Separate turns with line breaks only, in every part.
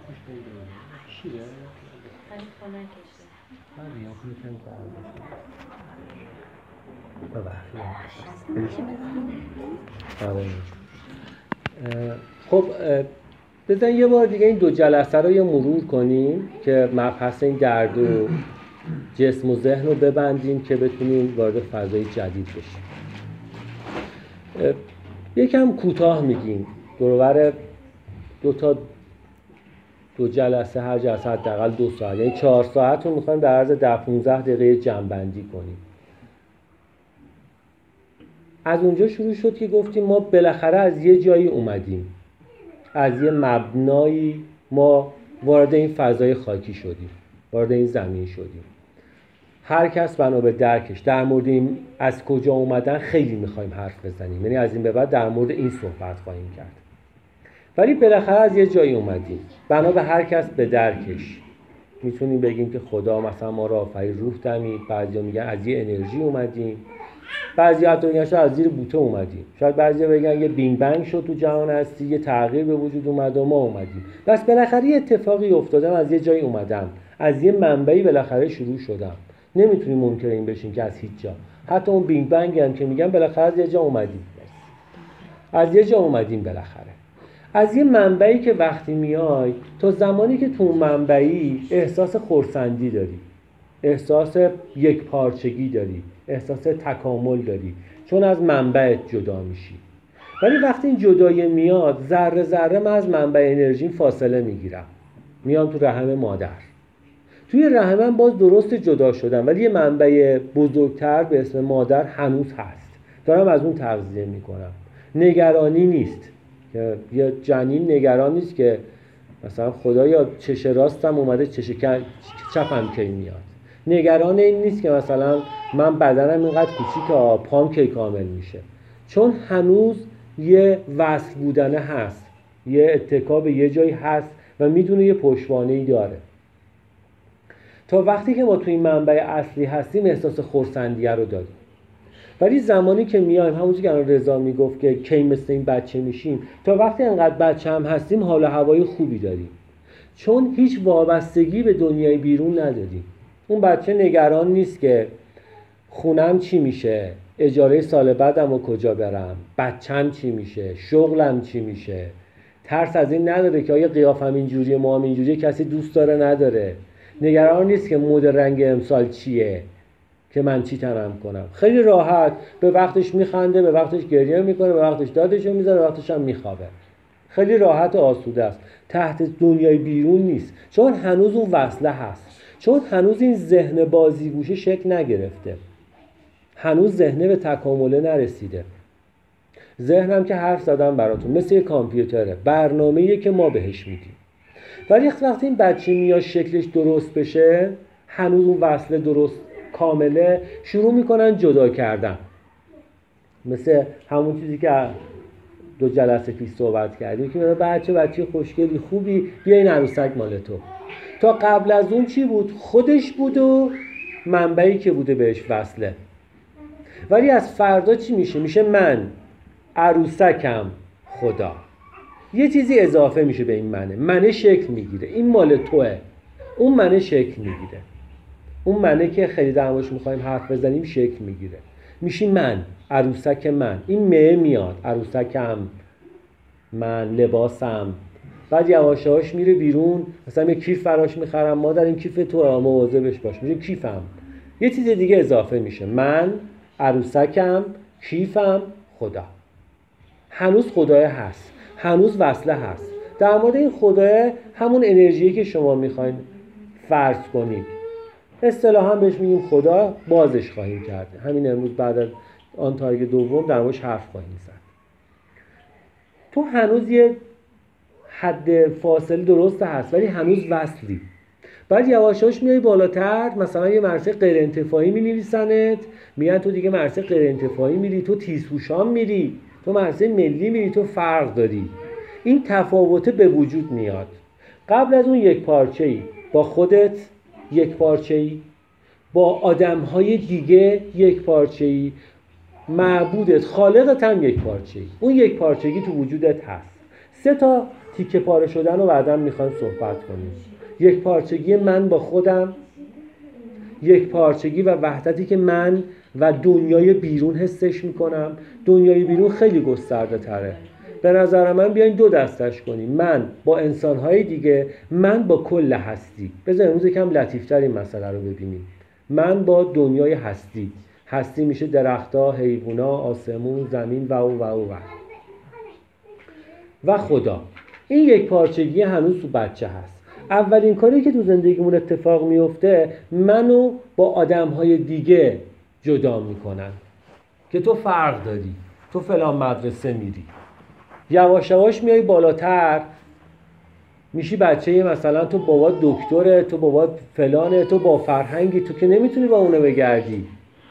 چیه؟
خیلی خونه کشته
من ریاض میکنم ببخشید. خب بزن یه بار دیگه این دو جلسه رو یه مرور کنیم که مبحث این درد و جسم و ذهن رو ببندیم که بتونیم وارد فضای جدید بشیم. یکم کوتاه میگیم دورور دو جلسه، هر جلسه حداقل 2 ساعت، یعنی 4 ساعت رو میخوایم در عرض 10-15 دقیقه جمع‌بندی کنیم. از اونجا شروع شد که گفتیم ما بالاخره از یه جایی اومدیم، از یه مبنایی ما وارد این فضای خاکی شدیم، وارد این زمین شدیم. هر کس بنا به درکش در مورد این از کجا اومدن خیلی میخوایم حرف بزنیم، یعنی از این به بعد در مورد این صحبت خواهیم کرد. ولی بالاخره از یه جایی اومدیم، بنا به هر کس به درکش. میتونیم بگیم که خدا مثلا ما را آفرید، روح دمید، بعضیا میگن از یه انرژی اومدیم، بعضی حتی میگن شاید از زیر بوته اومدیم، شاید بعضیا بگن یه بینگ بنگ شد تو جهان هستی، یه تغییر به وجود اومد و ما اومدیم. بس بالاخره یه اتفاقی افتادم، از یه جایی اومدم، از یه منبعی بالاخره شروع شدم. نمیتونیم منکر این بشیم که از هیچ جا، حتی اون بینگ بنگ هم که میگن بالاخره از یه جا اومدیم، از یه جا اومدیم بالاخره. از یه منبعی که وقتی میای تا زمانی که تو اون منبعی احساس خرسندی داری، احساس یک پارچگی داری، احساس تکامل داری، چون از منبعت جدا میشی. ولی وقتی این جدایی میاد، ذره ذره من از منبع انرژیم فاصله میگیرم، میام تو رحم مادر. توی رحم من باز درست جدا شدم، ولی یه منبع بزرگتر به اسم مادر هنوز هست، دارم از اون تغذیه میکنم. نگرانی نیست که یه جنین نگران نیست که مثلا خدایا چش راستم اومده چش چپم کی میاد. نگران این نیست که مثلا من بدنم اینقدر کوچیکه پام کی کامل میشه، چون هنوز یه وصل بودنه هست، یه اتکا به یه جایی هست و میدونه یه پشتوانه‌ای داره. تا وقتی که ما توی این منبع اصلی هستیم احساس خرسندیه رو داریم. ولی زمانی که میایم، همونجوری که رضا میگفت که کی مثل این بچه میشیم، تا وقتی انقدر بچه هم هستیم حال و هوای خوبی داریم، چون هیچ وابستگی به دنیای بیرون نداریم. اون بچه نگران نیست که خونم چی میشه، اجاره سال بعدم رو کجا برم، بچم چی میشه، شغلم چی میشه. ترس از این نداره که آیا قیافم اینجوریه، موام اینجوریه، کسی دوست داره نداره. نگران نیست که مد رنگ امسال چیه که من چی تنم کنم. خیلی راحت به وقتش میخنده، به وقتش گریه میکنه، به وقتش دادشو میذاره، به وقتش هم میخوابه. خیلی راحت و آسوده است، تحت دنیای بیرون نیست، چون هنوز اون وصله هست، چون هنوز این ذهن بازیگوشه شکل نگرفته، هنوز ذهنه به تکامله نرسیده. ذهنم که حرف زدم براتون مثل یه کامپیوتره، برنامه‌ایه که ما بهش میدیم. ولی وقتی این بچه میاد شکلش درست بشه، هنوز اون وصله درست کامله، شروع میکنن جدا کردن. مثل همون چیزی که 2 جلسه پیش صحبت کردیم که بچه خوشگلی خوبی، بیا این عروسک مال تو. تا قبل از اون چی بود؟ خودش بود و منبعی که بوده بهش وصله. ولی از فردا چی میشه؟ میشه من، عروسکم، خدا. یه چیزی اضافه میشه به این منه شکل میگیره، این مال توه، اون منه شکل میگیره. اون منه که خیلی در موردش میخوایم حرف بزنیم شکل میگیره، میشی من، عروسک من. این میاد، عروسکم، من، لباسم. بعد یواشاش میره بیرون، مثلا یه کیف براش میخرم، مادر این کیف تو مواظبش باش، میشه کیفم. یه چیز دیگه اضافه میشه، من، عروسکم، کیفم، خدا. هنوز خدای هست، هنوز وصله هست. در مورد این خدای، همون انرژیی که شما میخواین فرض کنید، اصطلاحاً بهش میگیم خدا، بازش خواهیم کرد. همین امروز بعد از آن تارگت دوم در موردش حرف خواهیم زد. تو هنوز یه حد فاصله درست هست، ولی هنوز وصلی. بعد یواشاش میای بالاتر، مثلا یه مرسه غیر انتفاعی می‌نویسنت، میگن تو دیگه مرسه غیر انتفاعی میری، تو تیزهوشان میری، تو مرسه ملی میری، تو فرق داری. این تفاوت به وجود میاد. قبل از اون یک پارچه‌ای، با خودت یک پارچه‌ای، با آدم‌های دیگه یک پارچه‌ای، معبودت، خالقت هم یک پارچه‌ای. اون یک پارچگی تو وجودت هست. 3 تا تیکه پاره شدن رو بعداً میخوایم صحبت کنیم. یک پارچگی من با خودم، یک پارچگی و وحدتی که من و دنیای بیرون حسش میکنم. دنیای بیرون خیلی گسترده تره. به نظر من بیاین 2 دستش کنیم، من با انسانهای دیگه، من با کل هستی. بذار امروز یکم لطیفتر این مسئله رو ببینیم. من با دنیای هستی. هستی میشه درخت‌ها، حیوونا، آسمون، زمین و خدا. این یک پارچگی هنوز تو بچه هست. اولین کاری که تو زندگیمون اتفاق میفته منو با آدم‌های دیگه جدا میکنن که تو فرق داری، تو فلان مدرسه میری، یواش یواش میای بالاتر میشی بچه، مثلا تو بابا دکتره، تو بابا فلانه، تو با فرهنگی، تو که نمیتونی با اونه بگردی.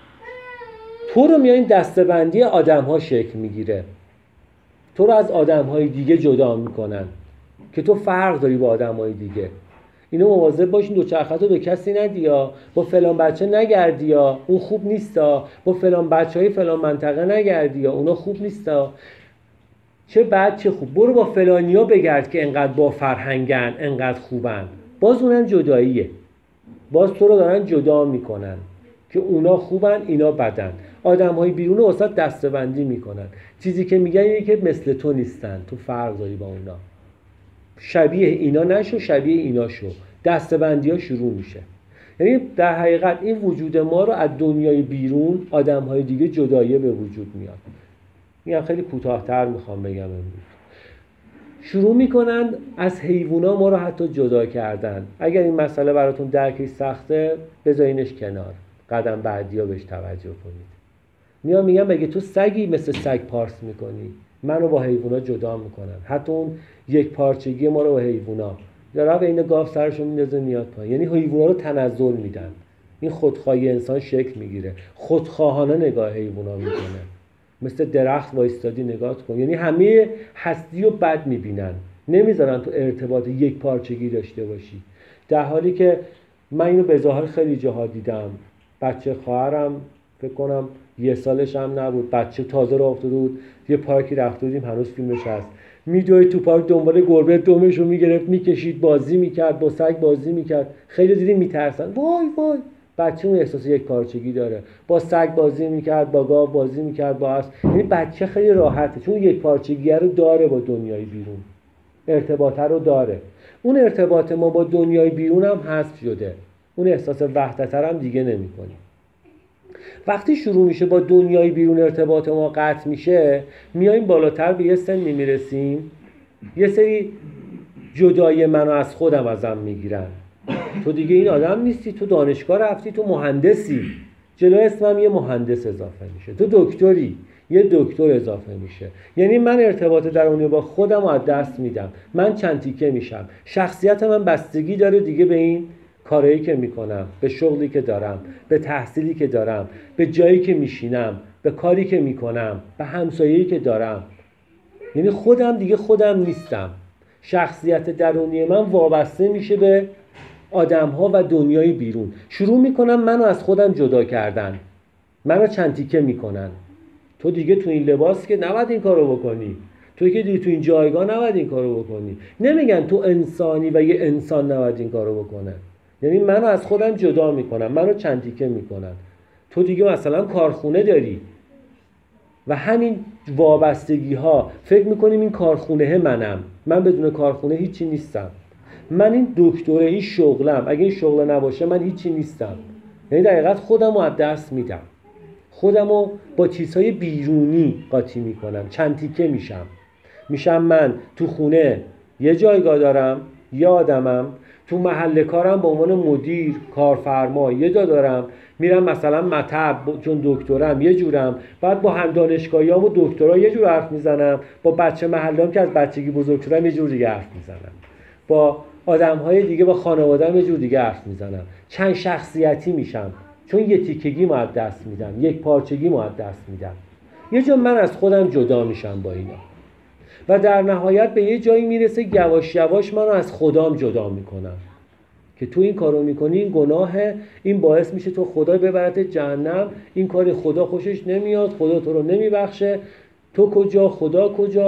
تو رو میای دسته‌بندی آدم‌ها شکل میگیره، تو رو از آدم‌های دیگه جدا میکنن که تو فرق داری با آدم‌های دیگه. اینو مواظب باشین دوچرخه‌تو به کسی ندیا، با فلان بچه نگردیا، اون خوب نیستا، با فلان بچه‌های فلان منطقه نگردیا، اونا خوب نیستا. چه بد چه خوب، برو با فلانیا بگرد که انقدر با فرهنگن، انقدر خوبن. باز اونم جداییه، باز تو رو دارن جدا میکنن که اونا خوبن اینا بدن. آدم‌های بیرون رو واسه دسته‌بندی میکنن. چیزی که میگن اینه که مثل تو نیستن، تو فرق داری با اونا، شبیه اینا نشو، شبیه اینا شو. دسته‌بندی‌ها شروع میشه. یعنی در حقیقت این وجود ما رو از دنیای بیرون، آدم‌های دیگه جدایی به وجود میاد. میگم خیلی کوتاه‌تر میخوام بگم امروز. شروع میکنن از حیوونا ما رو حتی جدا کردن. اگر این مسئله براتون درکش سخته بذارینش کنار، قدم بعدیا بهش توجه کنید. میگم اگه تو سگی مثل سگ پارس میکنی، منو با حیوونا جدا میکنن. حتی اون یک پارچگی ما رو با حیوونا داره به این گاو سرشو میندازه میاد پایین. یعنی حیوونا رو تنزل میدن. این خودخواهی انسان شکل میگیره، خودخواهانه نگاه حیوونا میکنه. مثل درخت وایستادی نگاه کن، یعنی همه هستی رو بد میبینن، نمیذارن تو ارتباط یک پارچگی داشته باشی. در حالی که من اینو به ظاهر خیلی جاها دیدم. بچه خواهرم فکر کنم 1 سالش هم نبود، بچه تازه راه افتاده بود، یه پارکی رفته بودیم، هنوز فیلمش هست، میدوید تو پارک دنبال گربه، دمش رو میگرفت میکشید، بازی میکرد، با سگ بازی میکرد. خیلی دیدیم میترسن، وای وای. بچه اون احساس یک پارچگی داره، با سگ بازی میکرد، با گاو بازی میکرد، با اسب. یعنی بچه خیلی راحته چون یک پارچگی رو داره با دنیای بیرون، ارتباط رو داره. اون ارتباط ما با دنیای بیرون هم حذف شده، اون احساس وحدت هم دیگه نمی‌کنیم. وقتی شروع میشه با دنیای بیرون ارتباط ما قطع میشه، میایم بالاتر به یه سنی میرسیم، یه سری جدای منو از خودم ازم میگیرن. تو دیگه این آدم نیستی، تو دانشگاه رفتی، تو مهندسی، جلو اسمم یه مهندس اضافه میشه، تو دکتری، یه دکتر اضافه میشه. یعنی من ارتباط درونی با خودم رو از دست میدم، من چند تیکه میشم. شخصیت من بستگی داره دیگه به این کارهایی که میکنم، به شغلی که دارم، به تحصیلی که دارم، به جایی که میشینم، به کاری که میکنم، به همسایه‌ای که دارم. یعنی خودم دیگه خودم نیستم. شخصیت درونی من وابسته میشه به آدم‌ها و دنیای بیرون. شروع میکنم منو از خودم جدا کردن، منو چند تیکه میکنن. تو دیگه تو این لباس که نباید این کارو بکنی، تو که دیگه تو این جایگاه نباید این کارو بکنی. نمیگن تو انسانی و یه انسان نباید این کارو بکنه. یعنی منو از خودم جدا میکنن، منو چند تیکه میکنن. تو دیگه مثلا کارخونه داری و همین وابستگی ها، فکر میکنیم این کارخونه منم، من بدون کارخونه هیچی نیستم. من این دکتره، این شغلم، اگه این شغل نباشه من هیچی نیستم. یعنی در حقیقت خودم رو از دست میدم، خودم رو با چیزهای بیرونی قاطی میکنم، چند تیکه میشم من تو خونه یه جایگاه دارم، یه آدمم، تو محل کارم به عنوان مدیر، کارفرما یه جا دارم، میرم مثلا مطب چون دکترم یه جورم، بعد با هم دانشگاهیام و دکترا یه جور حرف میزنم، با بچه محله‌ام که از بچگی بزرگ شدم یه جور دیگه حرف میزنم، با آدم‌های دیگه، با خانواده‌ام یه جور دیگه حرف میزنم. چند شخصیتی میشم چون یه تیکگی از دست میدم، یک پارچگی از دست میدم. یه جا من از خودم جدا میشم با اینا و در نهایت به یه جایی میرسه یواش یواش منو از خدام جدا میکنم که تو این کارو میکنی، این گناهه، این باعث میشه تو خدا ببرت جهنم، این کار خدا خوشش نمیاد، خدا تو رو نمیبخشه، تو کجا، خدا کجا،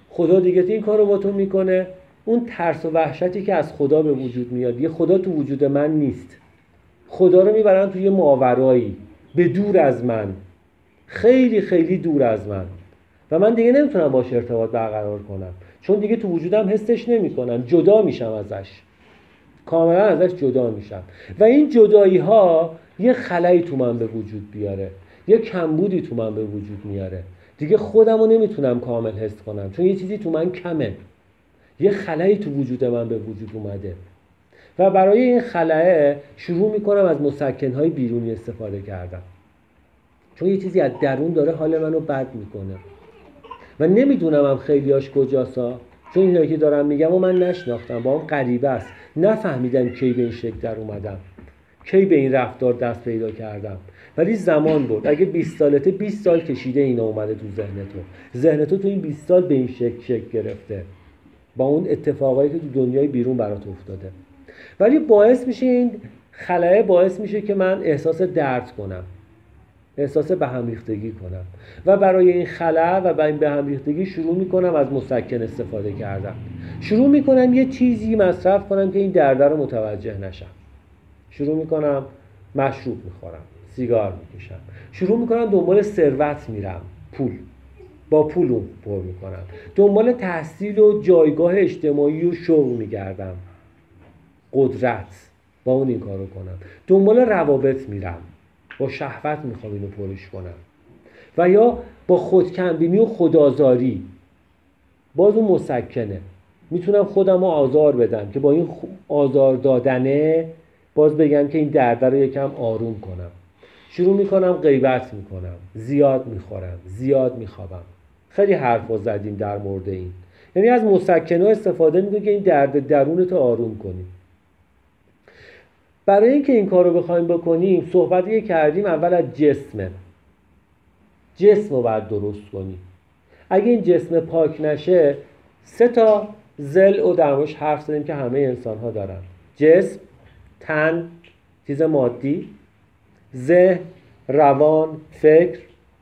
خدا دیگه این کارو با تو میکنه. اون ترس و وحشتی که از خدا به وجود میاد، یه خدا تو وجود من نیست، خدا رو میبرن توی ماورایی به دور از من، خیلی خیلی دور از من، و من دیگه نمیتونم باش ارتباط برقرار کنم، چون دیگه تو وجودم حسش نمیکنم، جدا میشم ازش، کاملا ازش جدا میشم. و این جدایی ها یه خلایی تو من به وجود بیاره، یه کمبودی تو من به وجود میاره، دیگه خودم رو نمیتونم کامل حس کنم، چون یه چیزی تو من کمه، یه خلایی تو وجود من به وجود اومده. و برای این خلأ شروع میکنم از مسکنهای بیرونی استفاده کردن، چون یه چیزی از درون داره حال منو بد میکنه و نمیدونم هم خیلیاش کجاسا، چون اینایی که دارم میگم و من نشناختم، با هم غریبه است، نفهمیدم کی به این شکل در اومدم، کی به این رفتار دست پیدا کردم، ولی زمان بود. اگه 20 سالته 20 سال کشیده اینا اومده تو ذهن تو این 20 سال به این شکل گرفته با اون اتفاقایی که تو دنیای بیرون برات افتاده. ولی باعث میشه این خلأ باعث میشه که من احساس درد کنم، احساس به هم ریختگی کنم، و برای این خلأ و به هم ریختگی شروع میکنم از مسکن استفاده کردن. شروع میکنم یه چیزی مصرف کنم که این درد رو متوجه نشم. شروع میکنم مشروب میخورم، سیگار میکشم، شروع میکنم دنبال ثروت میرم، پول، با پول اون پر میکنم، دنبال تحصیل و جایگاه اجتماعی و شغل میگردم، قدرت، با اون این کارو کنم، دنبال روابط میرم، با شهوت میخوام اینو پرش کنم، و یا با خودکمبینی و خودآزاری، باز اون مسکنه، میتونم خودم رو آزار بدم که با این آزار دادنه باز بگم که این درد رو یکم آروم کنم. شروع میکنم غیبت میکنم، زیاد میخورم، زیاد میخوابم. خیلی حرفا زدیم در مورد این، یعنی از مسکنه استفاده میکنی که این درد درونت آروم کنی. برای اینکه این کارو بخوایم بکنیم صحبتی کردیم اول از جسم رو باید درست کنی. اگه این جسم پاک نشه 3 ضلع رو در موردش حرف زدیم که همه انسان ها دارن: جسم، تن، چیز مادی، ذهن، روان، فکر،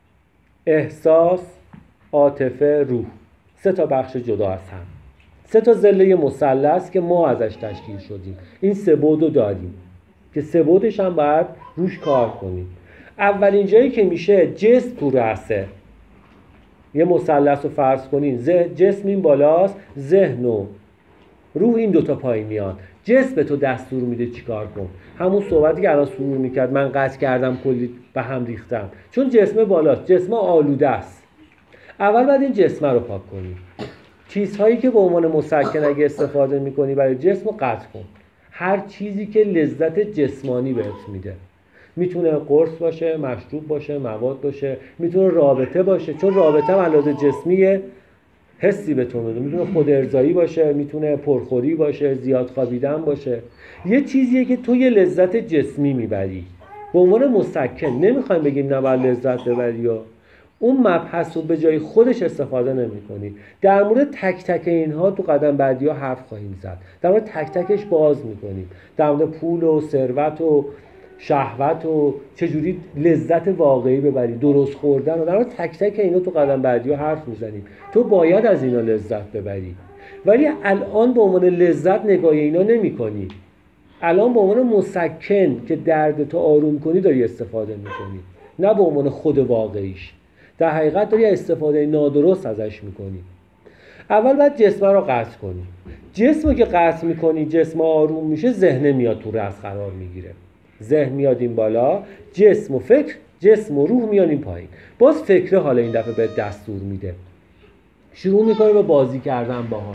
احساس، عاطفه، روح. 3 بخش جدا از هم، 3 ضلع مثلث که ما ازش تشکیل شدیم. این 3 بعد داریم که 3 بعدش هم باید روش کار کنیم. اولین جایی که میشه جسم تو رأسه، یه مثلث رو فرض کنین، جسم این بالاست، ذهن و روح این 2 پایین میان. جسم به تو دستور میده چیکار کن، همون صحبتی که الان سرور میکرد، من قطع کردم کلی به هم ریختم، چون جسم بالاست، جسم آلوده است. اول باید این جسم رو پاک کنی. چیزهایی که به عنوان مسکن اگه استفاده میکنی برای جسم رو قطع کن. هر چیزی که لذت جسمانی بهت میده، میتونه قرص باشه، مشروب باشه، مواد باشه، میتونه رابطه باشه، چون رابطه هم علاوه جسمیه، حسی به تو میده، میتونه خود ارضایی باشه، میتونه پرخوری باشه، زیاد خوابیدن باشه. یه چیزیه که تو یه لذت جسمی میبری به عنوان مسکن. نمیخوایم بگیم نباید لذت ببری، یا اون مبحث رو به جای خودش استفاده نمی کنی. در مورد تک تک اینها تو قدم بعدی ها حرف خواهیم زد، در مورد تک تکش باز میکنیم، در مورد پول و ثروت و شهوت و چجوری لذت واقعی ببری، درست خوردن، و در مورد تک تک اینا تو قدم بعدی ها حرف میزنیم. تو باید از اینا لذت ببری، ولی الان به عنوان لذت نگاه اینا نمی کنی. الان به عنوان مسکن که درد تو آروم کنی داری استفاده میکنی، نه به عنوان خود واقعیش. در حقیقت داری استفاده نادرست ازش میکنی. اول باید جسم رو قطع کنی. جسم رو که قطع میکنی، جسم آروم میشه، ذهن میاد تو رأس قرار میگیره. ذهن میاد این بالا، جسم و فکر، جسم و روح میاد این پایین. باز فکر حالا این دفعه به دستور میده، شروع میکنه به بازی کردن باهات،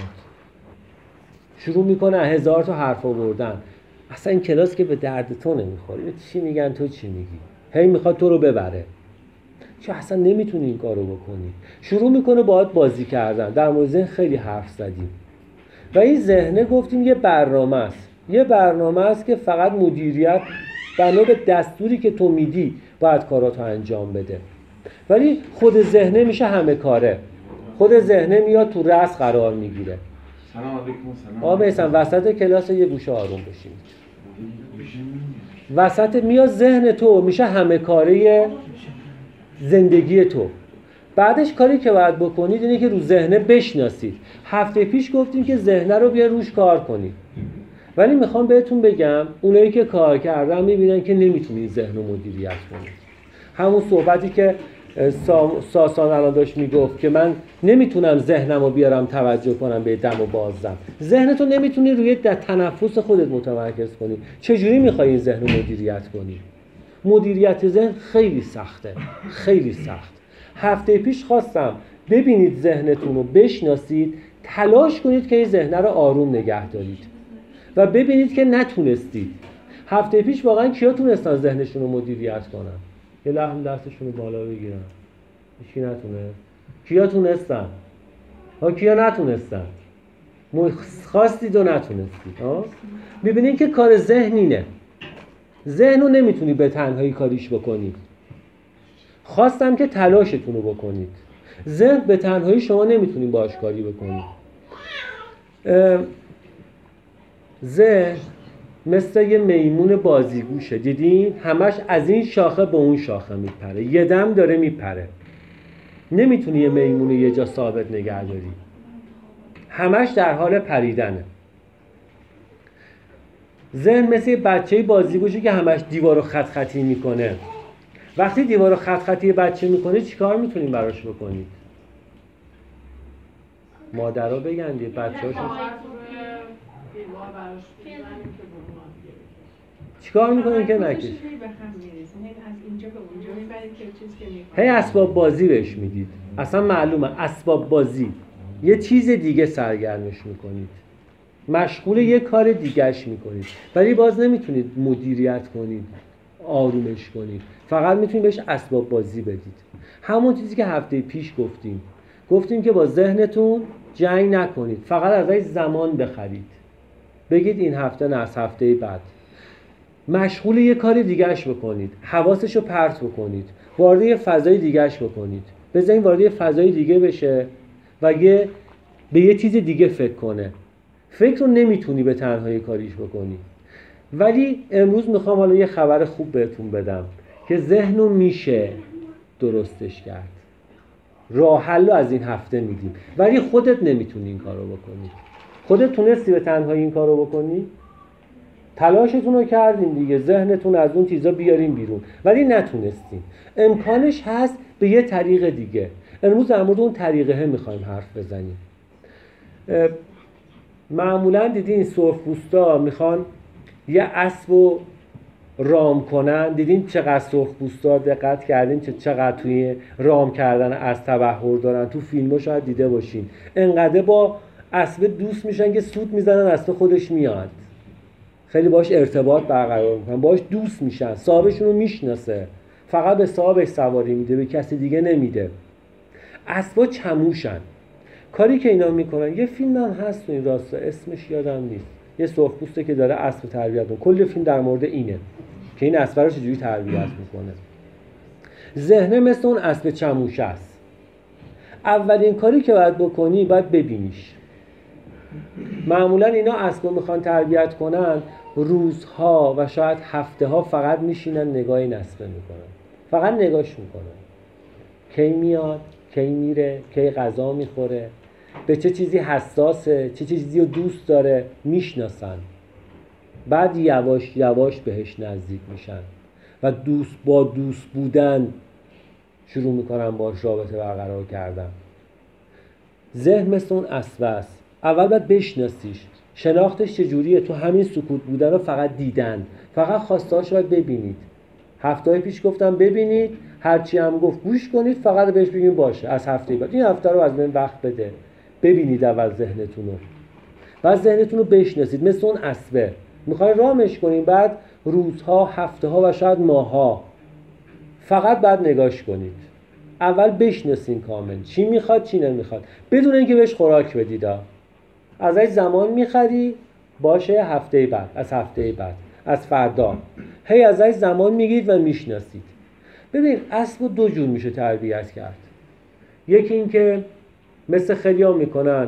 شروع میکنه 1000 تا حرف آوردن. اصلا این کلاس که به درد تو نمیخوره، چی میگن تو چی میگی، هی میخواد تو رو ببره، چون اصلا نمیتونی این کارو بکنی. شروع میکنه باهات بازی کردن. در مورد ذهن خیلی حرف زدیم و این ذهنه گفتیم یه برنامه است، یه برنامه است که فقط مدیریت بنا به دستوری که تو میدی باید کاراتو انجام بده. ولی خود ذهنه میشه همه کاره، خود ذهنه میاد تو رأس قرار میگیره.
سلام علیکم. سلام.
آقا میسن وسط کلاس یه گوشه آروم بشین. وسط میاد ذهن تو میشه همه کاره زندگی تو. بعدش کاری که باید بکنید اینه که رو ذهنه بشناسید. هفته پیش گفتیم که ذهنه رو بیا روش کار کنید، ولی میخوام بهتون بگم اونایی که کار کردن میبینن که نمیتونید ذهن رو مدیریت کنید. همون صحبتی که ساسان الان داشت میگفت که من نمیتونم ذهنم رو بیارم توجه کنم به دم و بازدم. ذهنتو نمیتونی روی تنفس خودت متمرکز کنی. چجوری میخوای این ذهن رو مدیریت کنی؟ مدیریت ذهن خیلی سخته، خیلی سخت. هفته پیش خواستم ببینید ذهنتون رو بشناسید، تلاش کنید که این ذهن رو آروم نگه دارید و ببینید که نتونستید. هفته پیش واقعا کیا تونستن ذهنشون رو مدیریت کنن؟ یه لحظه دستشون رو بالا بگیرن. هیچکی نتونست. کیا تونستن؟ کیا نتونستن؟ خواستید و نتونستید. ببینید که کار ذهن اینه. ذهن رو نمیتونی به تنهایی کاریش بکنید. خواستم که تلاشتون رو بکنید. ذهن به تنهایی شما نمیتونید باهاش کاری بکنید. ذهن مثل یه میمون بازیگوشه، دیدین؟ همش از این شاخه به اون شاخه میپره، یه دم داره میپره. نمیتونی یه میمون یه جا ثابت نگه داری، همش در حال پریدنه. ذهن مثل یه بچه بازیگوشه که همش دیوارو خط خطی میکنه. وقتی دیوارو خط خطی بچه میکنه چیکار میتونیم براش بکنید؟ مادرها بگن دیگه بچه‌هاشون چیکار میکنین که نکش؟ هی اسباب بازی بهش میدید. اصلا معلومه اسباب بازی، یه چیز دیگه سرگرمش میکنید، مشغول یه کار دیگهش میکنید، ولی باز نمیتونید مدیریت کنید، آرومش کنید، فقط میتونید بهش اسباب بازی بدید. همون چیزی که هفته پیش گفتیم که با ذهنتون جنگ نکنید، فقط ازش زمان بخرید. بگید این هفته نه، از هفته بعد. مشغول یه کار دیگهش بکنید، حواسشو پرت بکنید، وارد یه فضای دیگهش بکنید. بذارین وارد یه فضای دیگه بشه و به یه چیز دیگه فکر کنه. فکر رو نمیتونی به تنهایی کاریش بکنی. ولی امروز میخوام حالا یه خبر خوب بهتون بدم که ذهن رو میشه درستش کرد. راه حل رو از این هفته میدیم، ولی خودت نمیتونی این کارو بکنی. خودت تونستی به تنهایی این کارو بکنی؟ تلاشتون رو کردین دیگه، ذهنتون از اون چیزا بیارین بیرون، ولی نتونستین. امکانش هست به یه طریق دیگه. امروز در مورد اون طریقه میخوایم حرف بزنیم. معمولا دیدین سرخپوستا میخوان یه اسبو رام کنن. دیدین چقدر سرخپوستا دقت کردین چقدر توی رام کردن اسب تبحر دارن؟ تو فیلم‌ها شاید دیده باشین. انقدر با اسب دوست میشن که سوت میزنن اسب خودش میاد. خیلی باش ارتباط برقرار میکنن، باش دوست میشن، صاحبشون رو میشناسه، فقط به صاحبش سواری میده، به کسی دیگه نمیده. اسبا چموشن. کاری که اینا میکنن، یه فیلم هم هست تو این راستا، اسمش یادم نیست، یه سرخپوسته که داره اسب تربیت میکنه. کل فیلم در مورد اینه که این اسب رو چجوری تربیت میکنه. ذهن مثل اون اسب چموش است. اولین کاری که باید بکنی، باید ببینیش. معمولا اینا اسب رو میخوان تربیت کنن، روزها و شاید هفته ها فقط میشینن نگاه این اسب میکنن، فقط نگاش میکنن. کی میاد، کی میره، کی غذا میخوره، به چه چیزی حساسه، چه چیزی رو دوست داره، میشناسن. بعد یواش یواش بهش نزدیک میشن و با دوست بودن شروع میکنن باهاش رابطه برقرار کردن. ذهن مثل اون اسب است. اول باید بشناسیش. شناختش چجوریه؟ تو همین سکوت بودن رو فقط دیدن، فقط خواستهاش رو ببینید. هفته پیش گفتم ببینید، هرچی هم گفت گوش کنید، فقط بهش بگیم باشه. از هفته بعد این هفته رو از من وقت بده، ببینید اول ذهنتون رو، بعد ذهنتون رو بشناسید. مثل اون اسبه میخوای رامش کنید، بعد روزها، هفته ها و شاید ماها فقط بعد نگاش کنید. اول بشناسین کامل چی میخواد چی نمیخواد، بدون اینکه بهش خوراک بدید. ازش زمان میخری، باشه هفته بعد، از هفته بعد، از فردا، هی ازش زمان میگیرید و میشناسید. ببین اسب دو جور میشه تربیت کرد. یکی این که مثل خیلی‌ها میکنن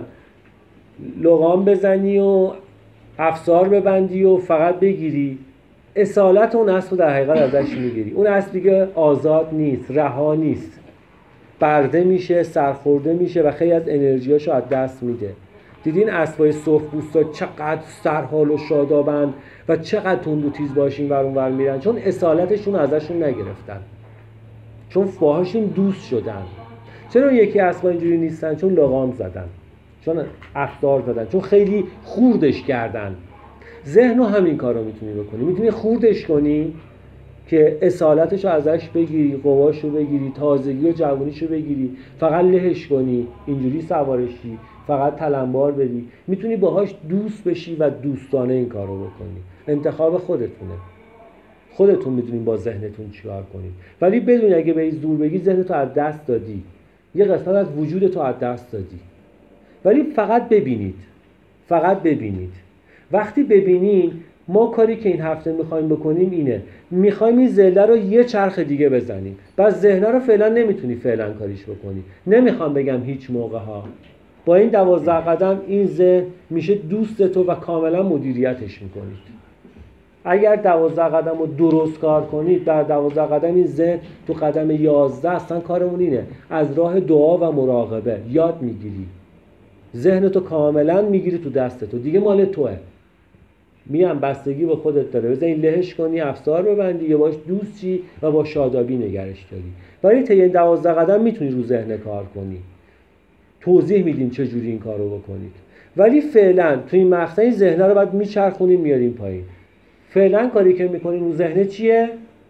لغام بزنی و افسار ببندی و فقط بگیری، اصالت اون اسب در حقیقت ازش میگیری. اون اسب دیگه آزاد نیست، رها نیست. برده میشه، سرخورده میشه و خیلی از انرژیاشو از دست میده. دیدین اسبای سرخپوستا چقدر سرحال و شادابند و چقدر تند و تیز باشین ور اون ور میرن؟ چون اصالتشون ازشون نگرفتن، چون باهاشون دوست شدن. چرا یکی اسبا اینجوری نیستن؟ چون لغام زدن، چون افطار زدن، چون خیلی خوردش کردن. ذهن رو همین کار رو میتونی بکنی، میتونی خوردش کنی که اصالتش رو ازش بگیری، قواش رو بگیری، تازگی و جوانیش رو بگیری، فقط لهش کنی، اینجوری سوارشی، فقط تلمبار بدی. میتونی باهاش دوست بشی و دوستانه این کار رو بکنی. انتخاب خودتونه، خودتون میدونین با ذهنتون چیکار کنید. ولی بدون اگه به این زور بگی ذهنتو از دست دادی، یه قسمت از وجودتو از دست دادی. ولی فقط ببینید، فقط ببینید. وقتی ببینین، ما کاری که این هفته میخوایم بکنیم اینه، میخوایم این زله رو یه چرخ دیگه بزنیم. بس ذهن‌ها رو فعلا نمیتونی فعلا کاریش بکنی. نمیخوام بگم هیچ موقع ها. با این 12 قدم این ذهن میشه دوست تو و کاملا مدیریتش میکنید. اگر 12 قدم رو درست کار کنید، در 12 قدم این ذهن تو قدم 11 اصلا کارمون اینه، از راه دعا و مراقبه یاد میگیری، ذهنتو کاملا میگیری تو دستتو، دیگه مال توئه. میام بستگی به خودت داره، بذار این لهش کنی، افسار ببندی، یا باش دوست چی و با شادابی نگرش داری. ولی تا این 12 قدم میتونی رو ذهن کار کنی. توضیح میدیم چجوری این کارو بکنید. ولی فعلا تو این مقطع این ذهن رو باید میچرخونیم میاریم پایین. فعلا کاری که میکنیم رو ذهن چیه؟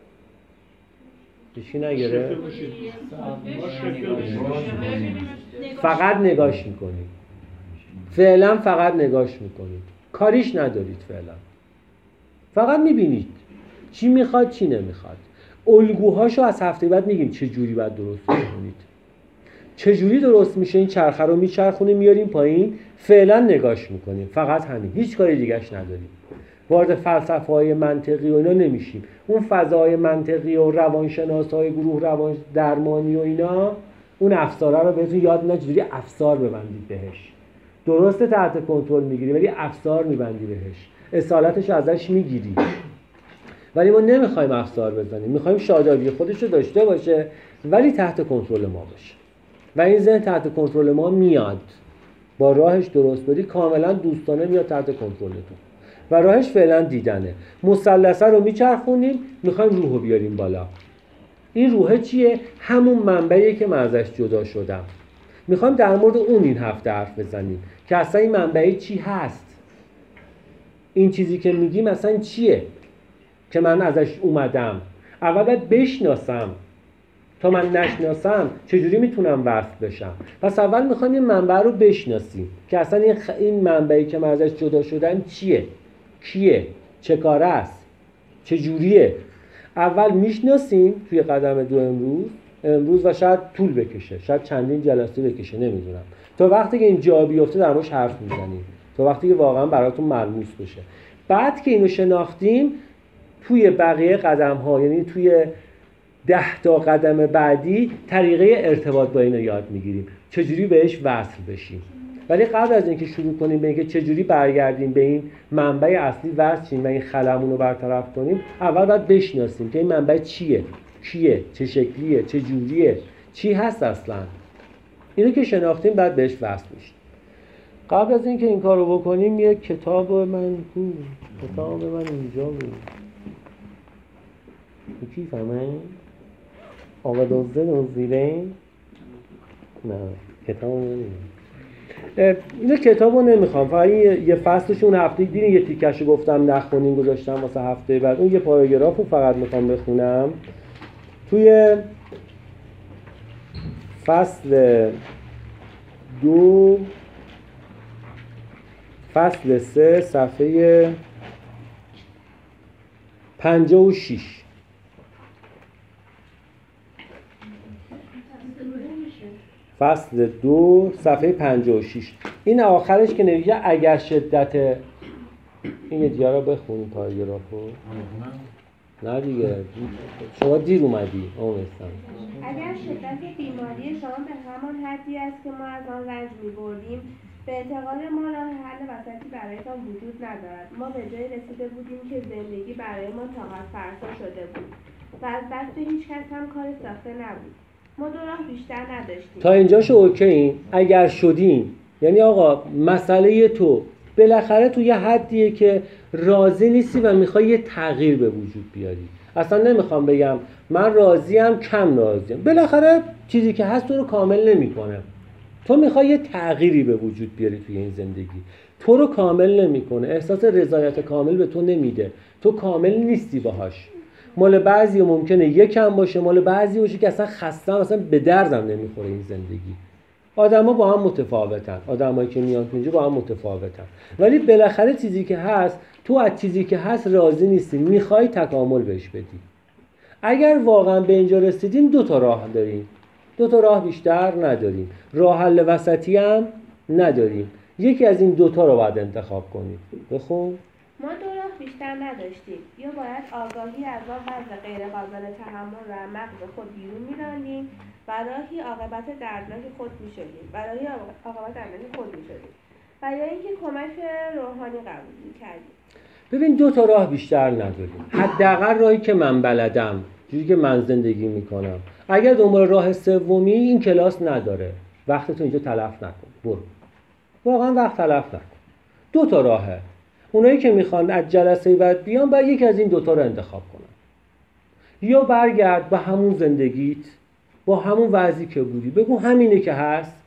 هیچکی نگره؟ فقط نگاش میکنید. فعلا فقط نگاش میکنید، کاریش ندارید. فعلا فقط میبینید چی میخواد چی نمیخواد. الگوهاشو از هفته بعد میگیم چه جوری باید درست کنید. چه جوری درست میشه؟ این چرخه رو میچرخونیم میاریم پایین، فعلا نگاش میکنیم، فقط همین، هیچ کاری دیگه‌اش نداریم. وارد فلسفه‌های منطقی و اینا نمیشیم. اون فضاهای منطقی و روانشناسای گروه روان درمانی و اینا، اون افساره رو بهتون یاد میدن چجوری افسار ببندید بهش. درسته تحت کنترل میگیری ولی افسار میبندی بهش، اصالتش ازش میگیری. ولی ما نمیخوایم افسار بزنیم، میخوایم شادابی خودش رو داشته باشه ولی تحت کنترل ما باشه. و این ذهن تحت کنترل ما میاد، با راهش درست بدی کاملا دوستانه میاد تحت کنترلتون. و راهش فعلا دیدنه. مثلثه رو میچرخونیم، میخوایم روح رو بیاریم بالا. این روحه چیه؟ همون منبعیه که من ازش جدا شدم. میخوایم در مورد اون این هفته حرف بزنیم که اصلا این منبعی چی هست. این چیزی که میگیم اصلا چیه که من ازش اومدم. اول باید بشناسم، تا من نشناسم چجوری میتونم وصل بشم. پس اول میخوایم این منبع رو بشناسیم که اصلا این منبعی که من ازش جدا شدم چیه، کیه، چه کاره است، چجوریه. اول میشناسیم توی قدم 2 امروز و شاید طول بکشه، شاید چندین جلسه بکشه، نمیدونم، تا وقتی که این جا بیفته در موردش حرف میزنیم، تا وقتی که واقعا براتون ملموس بشه. بعد که اینو شناختیم، توی بقیه قدم ها، یعنی توی 10 تا قدم بعدی، طریقه ارتباط با اینو یاد میگیریم، چجوری بهش وصل بشیم. ولی قبل از اینکه شروع کنیم به اینکه چجوری برگردیم به این منبع اصلی وصل شیم و این خلمون رو برطرف کنیم، اول باید بشناسیم که این منبع چیه، کیه، چه شکلیه، چه جوریه، چی هست اصلا. اینو که شناختیم بعد بهش وصل میشیم. قبل از اینکه این کارو بکنیم یه کتاب من اینجا بود. کی فهمه؟ آقا دوزده نه کتاب نمیدونم. این کتابو نمیخوام، فقط یه فصلشون هفته دیدین یه تیکشو گفتم نخونین گذاشتم واسه هفته بعد. اون یه پاراگرافو فقط میخوام بخونم. توی فصل 2 فصل 3 صفحه 56. فصل 2 صفحه 56. این آخرش که نویشه اگر شدت این دیگه رو بخونید پاراگرافو. نه دیگه شما دیر اومدی آمستم.
اگر شدت بیماری شما به همان حدی است که ما از آن رنج می‌بردیم، به اعتقاد ما راه حل وسطی برایتان وجود ندارد. ما به جای رسیده بودیم که زندگی برای ما طاقت فرسا شده بود و از دست هیچ کس هم کار ساخته نبود. ما 2 راه بیشتر نداشتیم.
تا اینجاشو اوکی. اگر شدین یعنی آقا مسئله تو بالاخره تو یه حدیه که راضی نیستی و میخوای یه تغییر به وجود بیاری. اصلا نمیخوام بگم من راضیم کم راضیم، بالاخره چیزی که هست تو رو کامل نمیکنه. تو میخوای یه تغییری به وجود بیاری توی این زندگی، تو رو کامل نمیکنه، احساس رضایت کامل به تو نمیده، تو کامل نیستی باهاش. مال بعضی ممکنه یکم باشه، مال بعضی باشه که اصلا خستم، اصلا به دردم نمیخوره این زندگی. آدما با هم متفاوتن، آدمایی که میان تو اینجا با هم متفاوتن، ولی بالاخره چیزی که هست، تو از چیزی که هست راضی نیستی، میخوای تکامل بهش بدی. اگر واقعا به اینجا رسیدین 2 تا راه داریم، 2 تا راه بیشتر نداریم، راه حل وسطی هم نداریم. یکی از این 2 تا رو باید انتخاب کنید. بخون.
ما 2 راه بیشتر نداشتیم. یا باید آگاهی از آن وضع غیر قابل تحمل را مغز خود بیرون می‌راندیم و راهی عاقبت دردناک خود می‌شدیم. و یا اینکه کمک روحانی قبول می‌کردیم.
ببین 2 تا راه بیشتر نداریم. حداقل راهی که من بلدم، جوری که من زندگی میکنم. اگر دنبال راه سومی این کلاس نداره، وقتتو اینجا تلف نکن. برو. واقعا وقت تلف نکن. 2 تا راهه. اونایی که میخوان از جلسه بعد بیان باید یکی از این 2 تا رو انتخاب کنن. یا برگرد به همون زندگیت، با همون وضعی که بودی، بگو همینه که هست.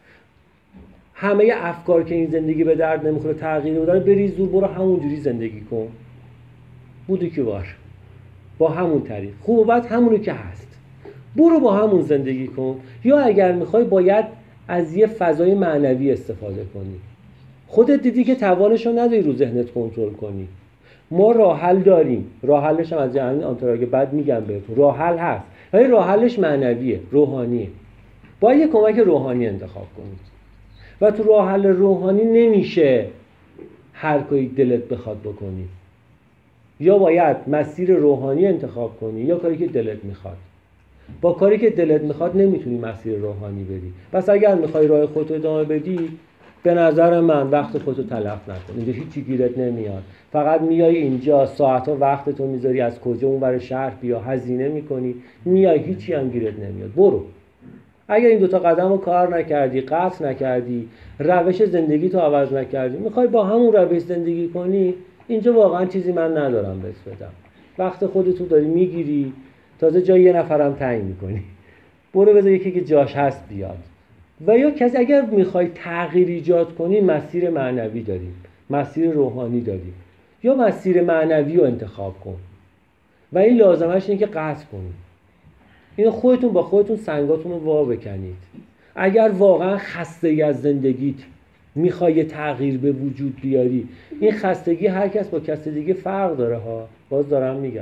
همه افکار که این زندگی به درد نمیخوره تغییر بدن، بریز دور، برو همون جوری زندگی کن. بودی که بار با همون طریق خوب و بد همونو که هست، برو با همون زندگی کن. یا اگر میخوای باید از یه فضای معنوی استفاده کنی. خودت دیدی که توانشو نداری رو ذهنت کنترل کنی. ما راه حل داریم، راه حلش هم از جهان آنتراگ بعد میگم بهتون، راه حل هست ولی راه حلش معنویه، روحانیه. باید یه کمک روحانی انتخاب کنید و تو راه حل روحانی نمیشه هر کاری دلت بخواد بکنی. یا باید مسیر روحانی انتخاب کنی یا کاری که دلت میخواد. با کاری که دلت میخواد نمیتونی مسیر روحانی بری. پس اگر میخوای راه خودت ادامه بدی، به نظر من وقت خودتو تلف نکن. اینجا هیچی گیرت نمیاد. فقط میای اینجا ساعت‌ها وقتتو میذاری، از کجا اونور شهر بیا هزینه میکنی، میای هیچی هم گیرت نمیاد. برو. اگر این 2 تا قدم رو کار نکردی، قطع نکردی، روش زندگی تو عوض نکردی، میخوای با همون روش زندگی کنی، اینجا واقعا چیزی من ندارم بهت بدم. وقت خودتو داری میگیری، تازه جای یه نفرم تعیین میکنی. برو بذار یکی که جاش هست بیاد. و یا کسی اگر میخوای تغییر ایجاد کنی، مسیر معنوی داریم، مسیر روحانی داریم. یا مسیر معنوی رو انتخاب کن و این لازمش اینه که قطع کنی. اینو خودتون با خودتون سنگاتون رو وا بکنید. اگر واقعا خستگی از زندگیت میخوای یه تغییر به وجود بیاری، این خستگی هر کس با کس دیگه فرق داره ها. باز دارم میگم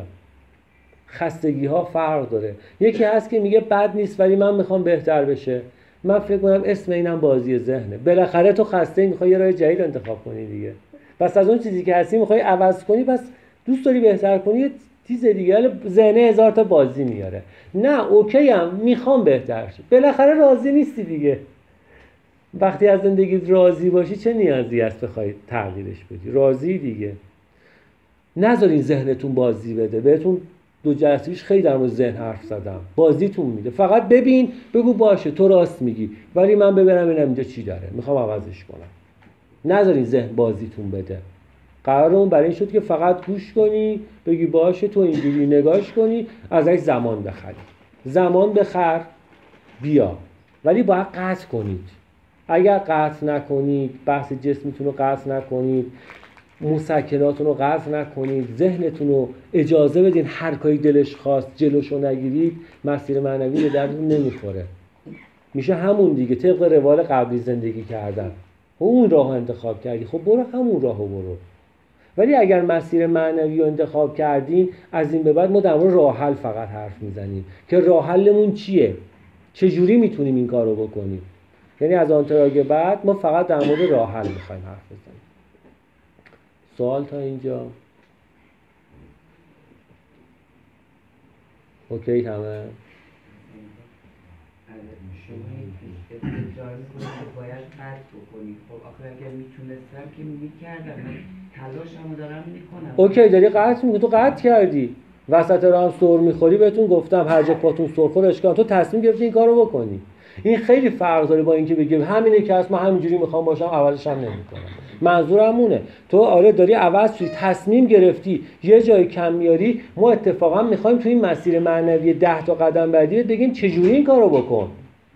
خستگی ها فرق داره. یکی هست که میگه بد نیست ولی من میخوام بهتر بشه. من فکر کنم اسم اینم بازی ذهنه. بالاخره تو خسته میخوای یه راه جدید انتخاب کنی دیگه. پس از اون چیزی که هستی میخوای عوض کنی، پس دوست داری بهتر کنی، چیز دیگه ذهن 1000 تا بازی میاره. نه اوکی ام، میخوام بهتر شه. بالاخره راضی نیستی دیگه. وقتی از زندگیت راضی باشی چه نیازی هست بخوای تغییرش بدی؟ راضی دیگه. نذارین ذهنتون بازی بده. بهتون 2 جلسه پیش خیلی در مورد ذهن حرف زدم. بازیتون میده. فقط ببین، بگو باشه تو راست میگی، ولی من ببینم اینجا چی داره، میخوام عوضش کنم. نذارین ذهن بازیتون بده. قرارمون برای این شد که فقط گوش کنی، بگی باشه تو اینجوری نگاش کنی، ازش زمان بخری. زمان بخر بیا، ولی باید قطع کنید. اگر قطع نکنید، بحث جسمتون رو قطع نکنید، مسکناتون رو قطع نکنید، ذهنتون رو اجازه بدین هر کاری دلش خواست جلوشو نگیرید، مسیر معنوی به دردتون نمیخوره. میشه همون دیگه، طبق روال قبلی زندگی کردن. اون راهو انتخاب کردی، خب برو همون راهو برو. ولی اگر مسیر معنوی رو انتخاب کردین، از این به بعد ما در مورد راه حل فقط حرف میزنیم که راه حلمون چیه، چجوری میتونیم این کارو بکنیم. یعنی از آنتراگ بعد ما فقط در مورد راه حل میخوایم حرف بزنیم. سوال تا اینجا اوکی همه؟
باید قطع بکنی. خب آخه اگر میتونستم که میکردم، تلاشمو دارم میکنم.
اوکی داری قطع میکنی، تو قطع کردی. وسط راه هم سر میخوری، بهتون گفتم هر جا پاتون سر خورد اشکال، تو تصمیم گرفتی این کارو بکنی. این خیلی فرق داره با اینکه بگیم همینه که هست، من همینجوری میخوام باشم، عوضش هم نمیکنم. منظورم اونه، تو آره داری عوض شدی، تصمیم گرفتی یه جای کم میاری. ما اتفاقا میخوایم تو این مسیر معنوی 10 تا قدم بعدی بگیم چجوری این کارو بکن.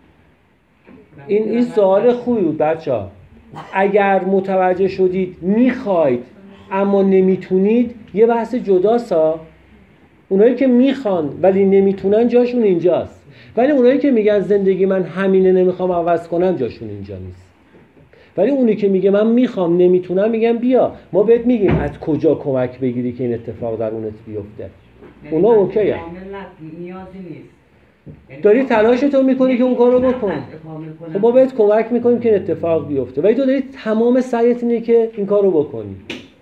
این سوال خوبی بود بچه‌ها. اگر متوجه شدید میخواید اما نمیتونید، یه بحث جداسا. اونایی که میخوان ولی نمیتونن جاشون اینجاست، ولی اونایی که میگن زندگی من همینه نمیخوام عوض کنم جاشون اینجا نیست. ولی اونی که میگه من میخوام نمیتونم، میگم بیا ما بهت میگیم از کجا کمک بگیری که این اتفاق در اونت بیفته. اونا اوکیه،
نیازی نیست.
داری تلاشتو میکنی که اون کارو بکن، خب ما بهت کمک میکنیم که این اتفاق بیفته، ولی تو داری تمام سعیت اینه که این کارو بکنی،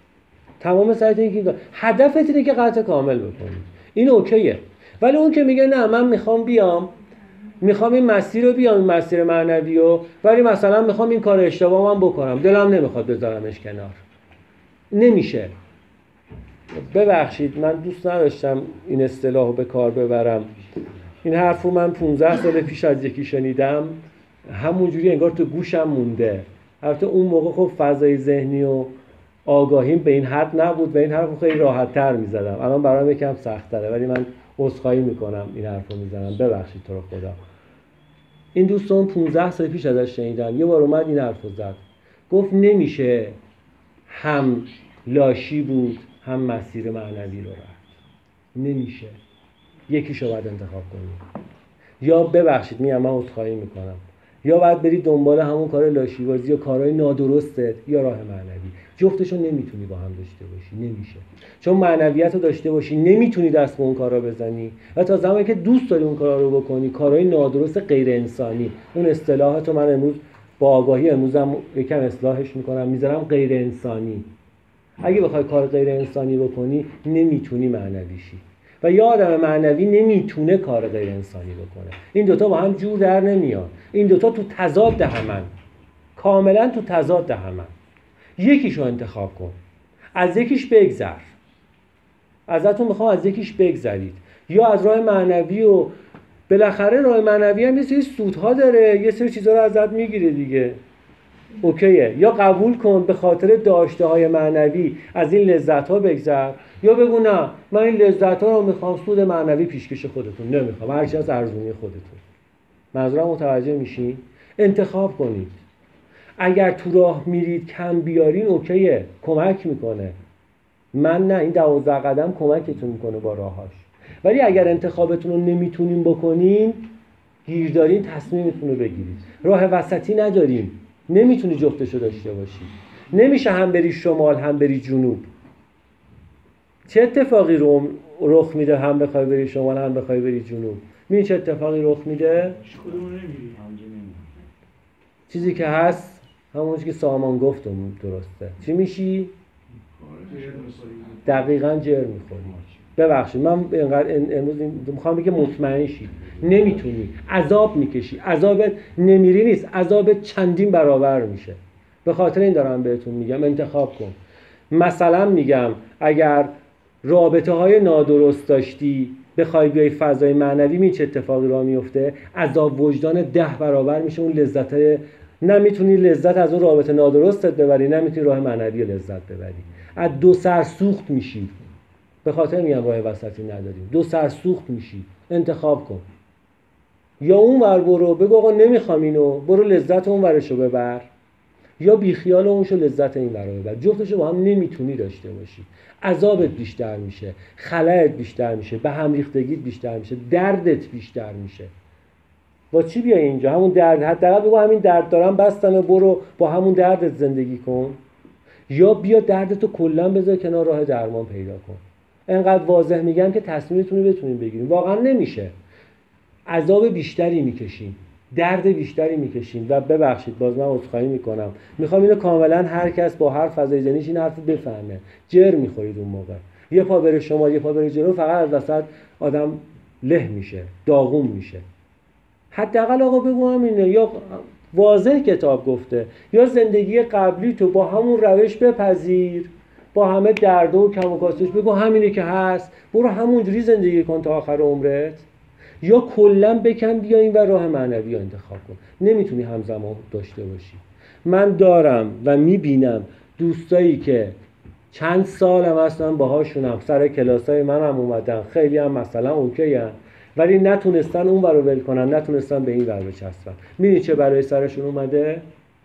تمام سعیت اینه که هدفت اینه که قطع کامل بکنی. این اوکیه. ولی اون که میگه نه من میخوام بیام، میخوام این مسیر رو بیام، این مسیر معنوی رو، ولی مثلا میخوام این کار اشتباه من بکنم، دلم نمیخواد بذارمش کنار، نمیشه. ببخشید من دوست نداشتم این اصطلاحو به کار ببرم. این حرفو من 15 سال پیش از یکی شنیدم، همونجوری انگار تو گوشم مونده. البته اون موقع خب فضای ذهنی و آگاهیم به این حد نبود و این حرفو خیلی راحت‌تر می‌زدم. الان برام یکم سخت‌تره، ولی من عذرخواهی می‌کنم این حرفو می‌زنم، ببخشید تو رو خدا. این دوستان 15 سال پیش ازش شنیدم، یه بار اومد این حرفو زد، گفت نمیشه هم لاشی بود هم مسیر معنوی رو رفت، نمیشه، یکیشو باید انتخاب کنی. یا ببخشید میگم من عذرخواهی میکنم، یا باید بری دنبال همون کار لاشی بازی یا کارهای نادرستت یا راه معنوی. جفتشو نمیتونی با هم داشته باشی، نمیشه. چون معنویت رو داشته باشی نمیتونی دست به اون کارا بزنی و تا زمانی که دوست داری اون کارا رو بکنی، کارهای نادرست غیر انسانی، اون اصطلاحاتو من امروز با آگاهی امروزم یکم اصلاحش میکنم، میذارم غیر انسانی. اگه بخوای کار غیر انسانی بکنی نمیتونی معنوی شی و یه آدم معنوی نمیتونه کار غیر انسانی بکنه. این دوتا با هم جور در نمیان، این دوتا تو تضاد همن، کاملا تو تضاد همن. یکیشو انتخاب کن، از یکیش بگذر. ازتون میخوام از یکیش بگذرید، یا از راه معنوی. و بالاخره راه معنوی هم یه سری سودها داره، یه سری چیزا رو ازت میگیره دیگه، اوکیه. یا قبول کن به خاطر داشته های معنوی از این لذت ها بگذر، یا بگو نه من این لذت ها رو میخوام، سود معنوی پیشکش خودتون نمیخوام، هرچی از ارزونی خودتون. منظورم متوجه میشین؟ انتخاب کنید. اگر تو راه میرید کم بیارین اوکیه، کمک میکنه، من نه، این 12 قدم کمکتون میکنه با راهاش. ولی اگر انتخابتون رو نمیتونین بکنین، گیر دارین، تصمیمتون رو بگیرید. راه وسطی نداریم، نمیتونی جفتشو داشته باشی. نمیشه هم بری شمال هم بری جنوب. چه اتفاقی رخ میده هم بخوای بری شمال هم بخوای بری جنوب؟ می‌بینی چه اتفاقی رخ میده؟ چیزی که هست همونش که سامان گفتم درسته. چی میشی؟ دقیقاً جر میخوری. ببخشید من امروز میخوام بگم مطمئن شی، نمیتونی، عذاب میکشی، عذاب نمیری نیست، عذاب چندین برابر میشه. به خاطر این دارم بهتون میگم انتخاب کن. مثلا میگم اگر رابطه های نادرست داشتی بخوای بیای فضای معنوی، می چه اتفاقی راه میفته؟ عذاب وجدان 10 برابر میشه. اون لذت نمیتونی لذت از اون رابطه نادرستت ببری، نمیتونی راه معنوی لذت ببری، از دو سر سوخت میشی. به خاطر میگم راه وسطی نداریم، دو سر سوخت میشی. انتخاب کن، یا اون ور برو بگو آقا نمیخوام اینو، برو لذت اون ورشو ببر، یا بیخیال اونشو لذت این ور ببر. جفتشو با هم نمیتونی داشته باشی. عذابت بیشتر میشه، خلأت بیشتر میشه، به هم ریختگیت بیشتر میشه، دردت بیشتر میشه. با چی بیای اینجا؟ همون درد، حداقل بگو همین درد دارم بستمه، برو با همون دردت زندگی کن، یا بیا دردتو کلا بذار کنار، راه درمان پیدا کن. انقدر واضح میگم که تصمیمتون رو بتونین بگیرین. واقعا نمیشه، عذاب بیشتری میکشین، درد بیشتری میکشین. و ببخشید باز من عذرخواهی میکنم، میخوام اینو کاملا هر کس با هر فضای ذهنیش این حرفو بفهمه. جر میخورید اون موقع، یه پا بره شما یه پا بره جلو، فقط از وسط آدم له میشه، داغون میشه. حداقل آقا بگو همینه، یا واضح کتاب گفته، یا زندگی قبلی تو با همون روش بپذیر، با همه درد و کم و کاستش بگو همینه که هست، برو همونجوری زندگی کن تا آخر عمرت، یا کلا بکن بیا این و راه معنوی رو انتخاب کن. نمیتونی همزمان داشته باشی. من دارم و میبینم دوستایی که چند سالم اصلا باهاشونم سر کلاسای منم اومدن، خیلی هم مثلا اوکی هم، ولی نتونستن اون ور رو ول کنن، نتونستن به این ور بچسبن. میدونی چه برای سرشون اومده؟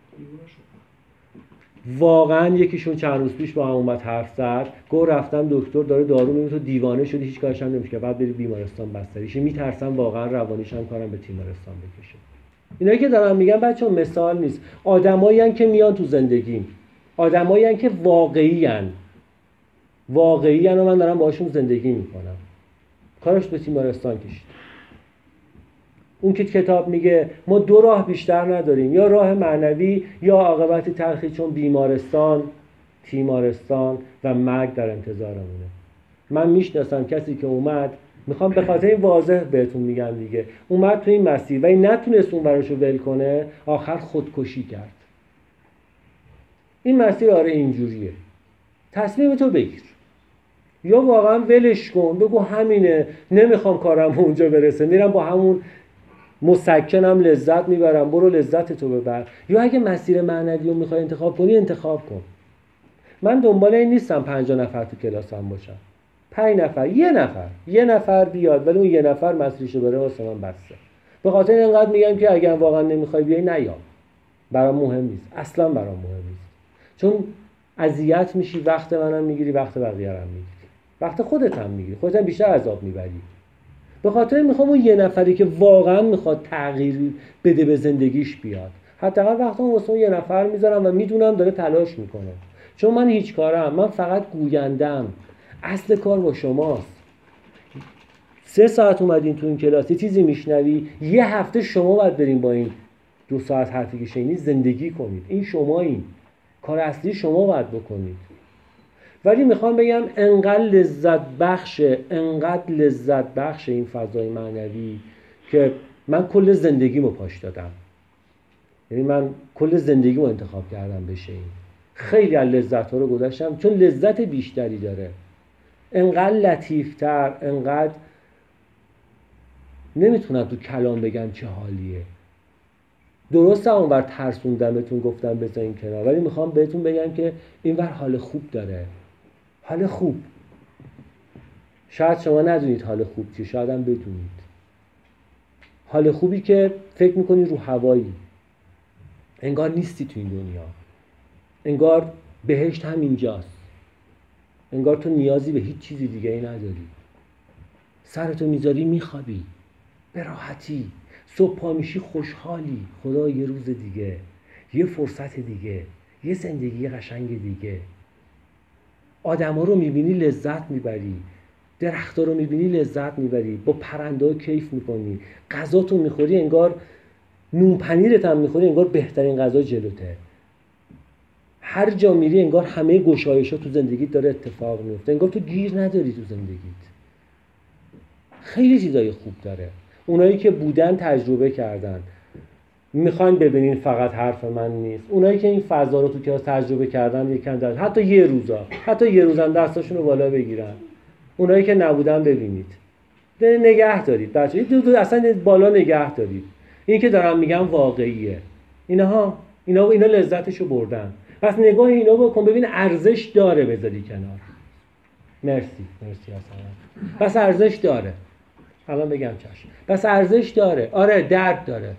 واقعا یکیشون چند روز پیش با هم اومد حرف زد، گفت رفتم دکتر داره دارو میده، تو دیوانه شدی هیچ کارش هم نمیشه، بعد بری بیمارستان بستریش، میترسن واقعا روانیش هم کارم به تیمارستان بکشه. اینایی که دارم میگم بچه‌ها مثال نیست، آدمایین که میان تو زندگیم، آدمایین که واقعی‌ان و من دارم باهاشون زندگی میکنم. کارش به تیمارستان کشید. اون که کتاب میگه ما دو راه بیشتر نداریم، یا راه معنوی یا عاقبت تلخی، چون بیمارستان، تیمارستان و مرگ در انتظارمونه. من میشناسم کسی که اومد، میخوام به خاطر این واضح بهتون میگم دیگه، اومد تو این مسیر و این نتونست اون ورشو ول کنه، آخر خودکشی کرد. این مسیر آره اینجوریه. تصمیم تو بگیر، یا واقعا ولش کن بگو همینه، نمیخوام کارم اونجا برسه، میرم با همون مسکنم لذت میبرم، برو لذت تو ببر. یا اگه مسیر معنوی رو میخوای انتخاب کنی انتخاب کن. من دنبال این نیستم 50 نفر تو کلاسم باشن، 5 نفر، یه نفر بیاد، ولی اون یه نفر مسیرشو بره واسه من بسه. به خاطر اینقدر میگم که اگه واقعا نمیخوای بیای نیا، برام مهم نیست، اصلا برام مهم نیست، چون اذیت میشی، وقت منم میگیری، وقت بقیه هم میگیری، وقت خودت هم میگیری، خودت هم بیشتر عذاب میبری. به خاطر میخوام اون یه نفری که واقعا میخواد تغییر بده به زندگیش بیاد. حداقل وقتا واسه اون یه نفر میذارم و میدونم داره تلاش میکنه، چون من هیچ کارم، من فقط گویندم. اصل کار با شماست. 3 ساعت اومدین تو این کلاس یه چیزی میشنوی، یه هفته شما باید بریم با این 2 ساعت حرفی که شنیدید زندگی کنید. این شما، این کار اصلی شما باید بکنید. ولی میخوام بگم انقدر لذت بخش این فضای معنوی که من کل زندگیمو پاش دادم. یعنی من کل زندگیمو انتخاب کردم بشه این. خیلی از لذت‌ها رو گذاشتم چون لذت بیشتری داره، انقدر لطیفتر، انقدر نمیتونم تو کلام بگم چه حالیه. درسته اونور ترسوندمتون گفتم بذارین کنار، ولی میخوام بهتون بگم که اینور حال خوب داره. حال خوب. شاید شما ندونید حال خوب چیه، شاید هم بدونید. حال خوبی که فکر میکنی رو هوایی، انگار نیستی تو این دنیا، انگار بهشت همینجاست، انگار تو نیازی به هیچ چیزی دیگه ای نداری، سرتو میذاری میخوابی به راحتی، صبح پا میشی خوشحالی، خدا یه روز دیگه، یه فرصت دیگه، یه زندگی قشنگ دیگه. آدما رو میبینی لذت میبری، درختا رو میبینی لذت میبری، با پرنده کیف میکنی، غذاتو میخوری انگار نون پنیرت هم میخوری انگار بهترین غذا جلوته. هر جا میری انگار همه گشایش‌ها تو زندگیت داره اتفاق میفته، انگار تو گیر نداری تو زندگیت. خیلی چیزای خوب داره. اونایی که بودن تجربه کردن، میخواین ببینین فقط حرف من نیست. اونایی که این فضا رو تو کلاس تجربه کردن یکم دست، حتی یه روزم دستاشون رو بالا بگیرن. اونایی که نبودن ببینید، نگه دارید بچه، اصلا بالا نگه دارید. این که دارم میگم واقعیه. اینا لذتشو بردن. پس نگاه اینا بکن ببین ارزش داره بذاری کنار. مرسی حسنا. پس ارزش داره. الان بگم چشم. پس ارزش داره. آره درد داره.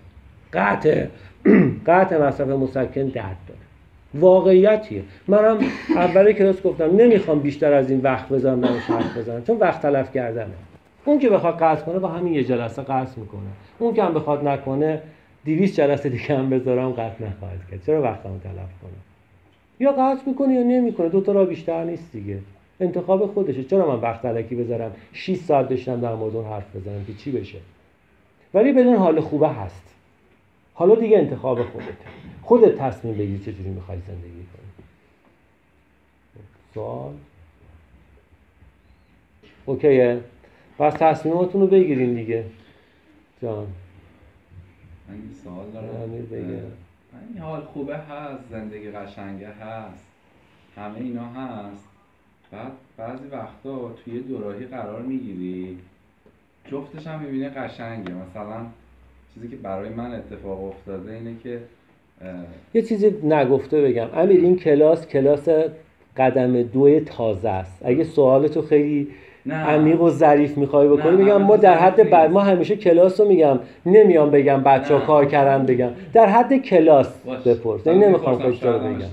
قطع مصرف مسکن درد داره. واقعیتیه. منم اول کلاس گفتم نمیخوام بیشتر از این وقت بذارم درش حرف بزنم، چون وقت تلف کردنه. اون که بخواد قطع کنه با همین یه جلسه قطع میکنه. اون که هم بخواد نکنه 200 جلسه دیگه هم بذارم قطع نخواهد کرد. چرا وقتمو تلف کنه؟ یا قطع میکنه یا نمیکنه، 2 تا راه بیشتر نیست دیگه. انتخاب خودشه. چرا من وقت الکی بذارم 6 ساعت بشینم در مورد حرف بزنم که چی بشه؟ ولی بدون حال خوبه هست. حالا دیگه انتخاب خودت تصمیم بگیر چجوری میخوای زندگی کنی. سوال؟ اوکیه؟ پس تصمیماتون رو بگیرین دیگه. جان
من این سوال دارم.
امیر بگه.
این حال خوبه هست، زندگی قشنگه هست، همه اینا هست، بعضی وقتا توی دوراهی قرار میگیری جفتش هم میبینه قشنگه. مثلا چیزی که برای من اتفاق افتاده اینه که
یه چیزی نگفته بگم امیر، این کلاس قدم 2 تازه است. اگه سوالتو خیلی عمیق و ظریف میخوای بکنی میگم ما در حد بعد ما همیشه کلاس رو میگم، نمیام بگم بچه‌ها کار کردن بگم، در حد کلاس بپرس. این نمیخوام خودت رو بگم.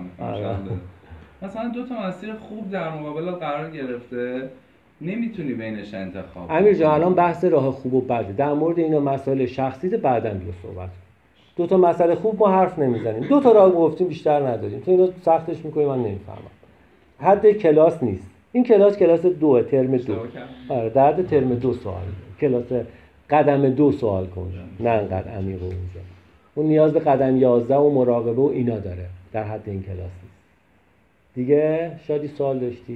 مثلا 2 تا مسیر خوب در مقابل قرار گرفته، نمیتونی بینش انتخاب کنی.
امیر جان الان بحث راه خوب و بده، در مورد اینا مسائل شخصیت بعداً بیا صحبت کن. 2 تا مسئله خوب ما حرف نمیزنیم، 2 تا راه گفتیم بیشتر نداریم. تو اینو سختش میکنی من نمیفهمم. حد کلاس نیست. این کلاس 2 ترم 2. آره در حد ترم 2 سوال. کلاس قدم 2 سوال کن. نه انقدر عمیق اونجا. اون نیاز به قدم 11 و مراقبه و اینا داره. در حد این کلاس نیست. دیگه شادی سوال داشتی؟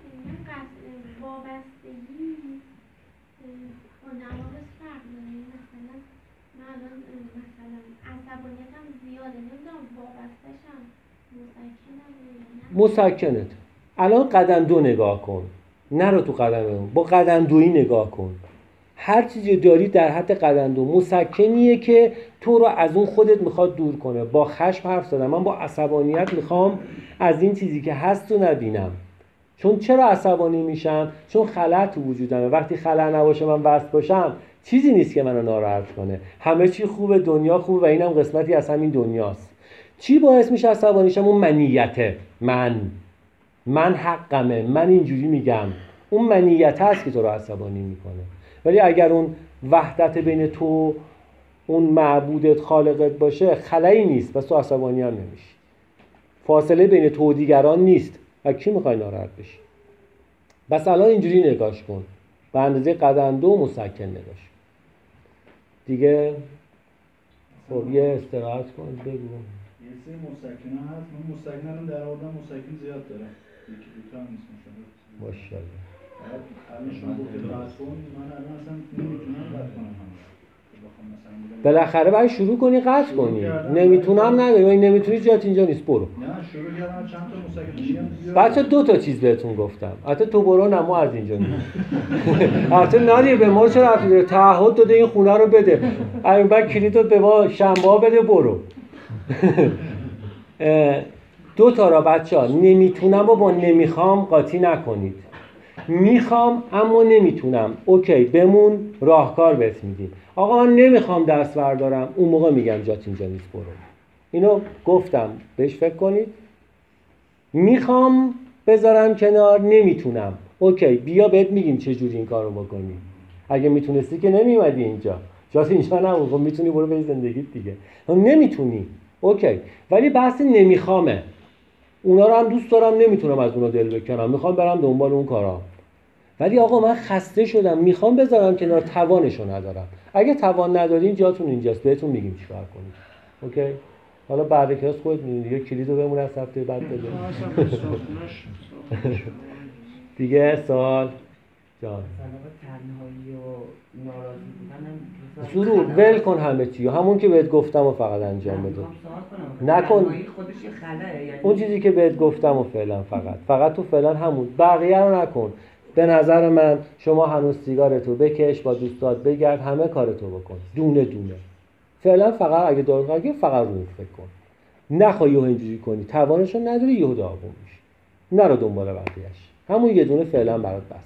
وابستگی با نواقص فرق داره. مثلا من الان مثلا عصبانیتم زیاده، نمیدونم وابستشم مسکنم یا نه.
مسکنت. الان قدم 2 نگاه کن، نرو تو قدم اون، با قدم 2 نگاه کن. هر چیزی داری در حد قدم 2 مسکنیه که تو رو از اون خودت میخواد دور کنه. با خشم حرف زدم، من با عصبانیت میخوام از این چیزی که هست رو نبینم. چون چرا عصبانی میشم؟ چون خلأ تو وجودمه. وقتی خلأ نباشه من وصل باشم چیزی نیست که منو ناراحت کنه. همه چی خوبه، دنیا خوبه و اینم قسمتی از همین دنیاست. چی باعث میشه عصبانی شم؟ اون منیته. من حقمه، من اینجوری میگم. اون منیت هست که تو رو عصبانی میکنه. ولی اگر اون وحدت بین تو اون معبودت خالقت باشه خلایی نیست، پس تو عصبانی هم نمیشی. فاصله بین تو و دیگران نیست. و کی میخوای ناراحت بشی؟ بس الان اینجوری نگاش کن، به اندازه قدم 2 مسکن نگاش. دیگه خب یه استراحت کن بگو.
یه سری مسکنه هست، من مسکنه رو در آوردم، مسکن زیاد داره، یکی دوتا هم نیست مثلا.
ماشاءالله.
الان شما گفتید بحث کن، من الان اصلا نمیتونم قطع کنم همش.
بالاخره باید شروع کنی قطع کنی. نمیتونم نداری، این نمیتونی جات اینجا نیست، برو.
نه شروع کردم چند تا مسکن دیگه.
بچه 2 تا چیز بهتون گفتم. البته تو برو نه، ما از اینجا نیست. البته نادیر به ما چه ربطی داره؟ تعهد داده این خونه رو بده. اگه بعد کلیدو به ما شنبه بده برو. 2 تا را بچه‌ها نمیتونم و با نمیخوام قاطی نکنید. میخوام اما نمیتونم، اوکی بمون، راهکار بهت میدیم. آقا من نمیخوام دست بردارم، اون موقع میگم جات اینجا نیست برو. اینو گفتم بهش فکر کنید. میخوام بذارم کنار، نمیتونم، اوکی بیا بهت میگیم چه جوری این کارو بکنی. اگه میتونستی که نمیومدی اینجا، جات اینجا نبود. خب میتونی برو به زندگیت دیگه. نمیتونی اوکی، ولی بحث نمیخوامه. اونا رو هم دوست دارم، نمیتونم از اونا دل بکنم، میخوام برم دنبال اون کارا. ولی آقا من خسته شدم، میخوام بذارم کنار، توانشو ندارم. اگه توان ندارین جاتون اینجاست، بهتون میگیم چیکار کنید. اوکی؟ حالا بعد کلاس خودت میدونی دیگه، کلیدو بمونه از هفته بعد بده. دیگه سوال جان.
تنهایی و ناراضی بودن
سرور ول کن همه چی، همون که بهت گفتم و فقط انجام بده. نکن
خودش خلاه، یعنی
اون چیزی که بهت گفتم و فعلا تو فعلا همون، بقیه رو نکن. به نظر من شما هنوز سیگارتو بکش، با دوستات بگرد، همه کارتو بکن دونه دونه. فعلا فقط اگه دارو فقط رو فکر کن. نخوای یهو اینجوری کنی، توانشو نداری، یهو داغون میشی. نرو دنبال بقیه‌اش. همون یه دونه فعلا برات بس.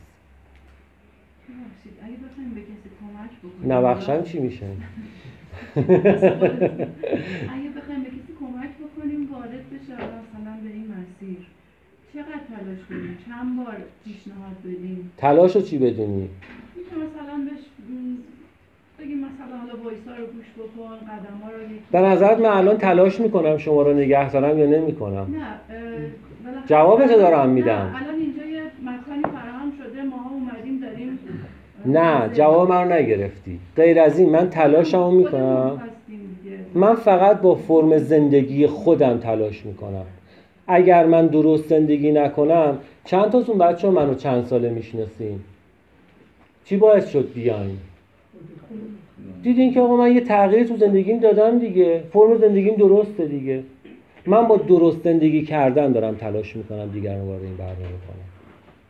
اگه بخوایم به کسی کمک بکنیم،
نبخشم چی میشه؟
اگه بخوایم به کسی کمک بکنیم وارد بشه مثلا به این مسیر، چقدر تلاش کنیم؟ چند بار پیشنهاد بدیم؟
تلاشو چی بدونی؟
مثلا بهش بگیم مثلا حالا وایسا رو گوش بکن، قدم‌ها رو یکی.
به نظرت من الان تلاش میکنم شما رو نگه دارم یا نمیکنم؟
نه
جوابتو دارم میدم.
الان اینجا یه مکانی فراهم شده، ماها اومدیم داریم.
نه جواب من رو نگرفتی. غیر از این من تلاشمو میکنم. من فقط با فرم زندگی خودم تلاش میکنم. اگر من درست زندگی نکنم، چند تاتون بچه‌ها منو چند ساله میشناسین؟ چی باعث شد بیاین؟ دیدین که آقا من یه تغییری تو زندگیم دادم دیگه، فرم زندگیم درسته دیگه. من با درست زندگی کردن دارم تلاش میکنم دیگران وارد این برنامه کنم.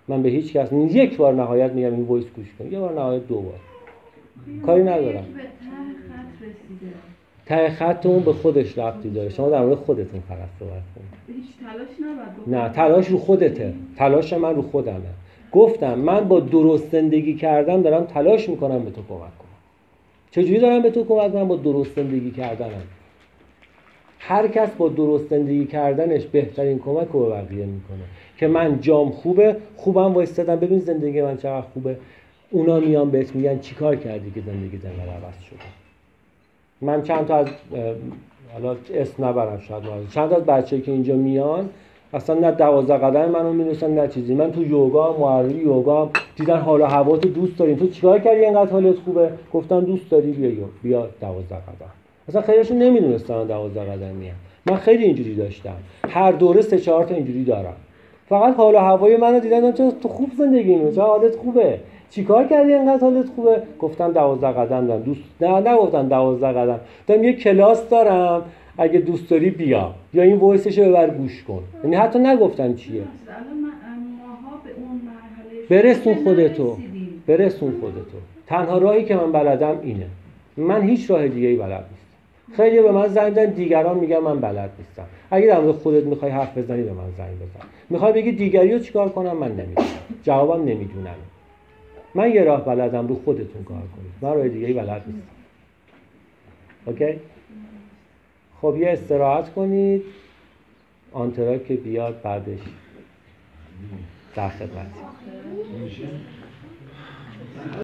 من به هیچ کس یک بار نهایت میگم این وایس گوش کن، یه بار نهایت 2 بار. کاری ندارم.
به ته خط رسیده.
ته خط اون به خودش ربطی داره. شما در مورد خودتون فقط صحبت کنید.
هیچ تلاش نباید
نه، تلاش رو خودته. تلاش من رو خودمه. گفتم من با درست زندگی کردن دارم تلاش میکنم به تو کمک کنم. چجوری دارم به تو کمک کنم؟ با درست زندگی کردنم. هر کس با درست زندگی کردنش بهترین کمک رو به بقیه میکنه. که من جام خوبم وایستادم ببین زندگی من چقدر خوبه. اونا میان بهت میگن چیکار کردی که زندگی انقدر عوض شده. من چند تا از حالا اسم نبرم شاید چند تا از بچه‌ای که اینجا میان اصلا نه 12 قدم منو می‌نویسن نه چیزی. من تو یوگا معرفی یوگا دیدن حال و هوا تو دوست دارین، تو چیکار کردی اینقدر حالت خوبه؟ گفتم دوست داری بیا 12 قدم. اصلا خیلیشون نمی‌دونستن 12 قدم میان. من خیلی اینجوری داشتم. هر دوره 3-4 تا اینجوری دارم. فقط حال و هوای منو دیدن تو خوب زندگی می‌کنی، چه حالت خوبه. چیکار کردی اینقدر حالت خوبه؟ گفتم 12 قدم دارم. دوست نه گفتم 12 قدم. دارم یه کلاس دارم، اگه دوست داری بیا یا این وایسشو ببر گوش کن. یعنی حتی نگفتم چیه.
ماها به اون مرحله
برسون خودتو. تنها راهی که من بلدم اینه. من هیچ راه دیگه‌ای بلد نیستم. خیلی به من زنگ زدن، دیگران میگن من بلد نیستم. اگه در مورد خودت میخوای حرف بزنی به من زنگ بزن. میخوای بگی دیگریو چیکار کنم؟ من نمیدونم. جوابم نمیدونم. من یه راه بلدم، رو خودتون کار کنید. من راه دیگه‌ای بلد نیستم. اوکی؟ خب یه استراحت کنید. آنترا که بیاد بعدش در خدمت.